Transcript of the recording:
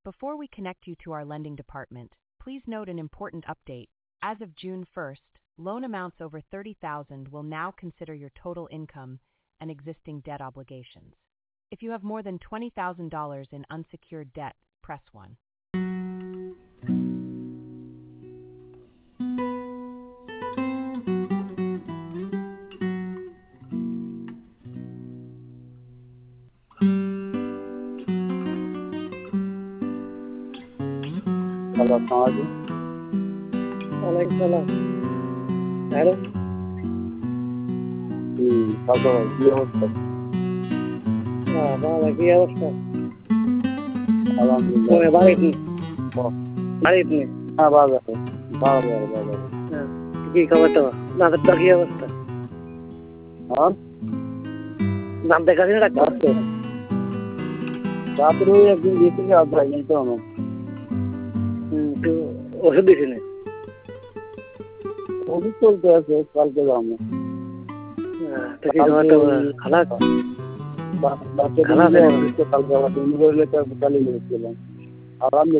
Before we connect you to our lending department, please note an important update. As of June 1st, loan amounts over $30,000 will now consider your total income and existing debt obligations. If you have more than $20,000 in unsecured debt, press 1. Hello, আসসালামু ওয়ালাইকুম সালাম। Hello, তারপর কি অবস্থা? বাবা কি অবস্থা? আলহামদুলিল্লাহ। ওই বাড়িতে বাহ। বাড়িতে হ্যাঁ, বাজারে বাজারে। হ্যাঁ, কি খবর তোমার? দাঁতের কি অবস্থা? হ্যাঁ, দাঁত দেখাচ্ছি না ডাক্তার? রাত্রে ওই একদিন গেছিল আপনার কিন্তু আমার তো ওষুধ দিছি না। ওষুধ চলতে আছে, কালকে যাবো। তো কি খবর তোমার? খালাস? কালকে আবার দিন করলে কালকে গেছিলাম। আলহামদুলিল্লাহ।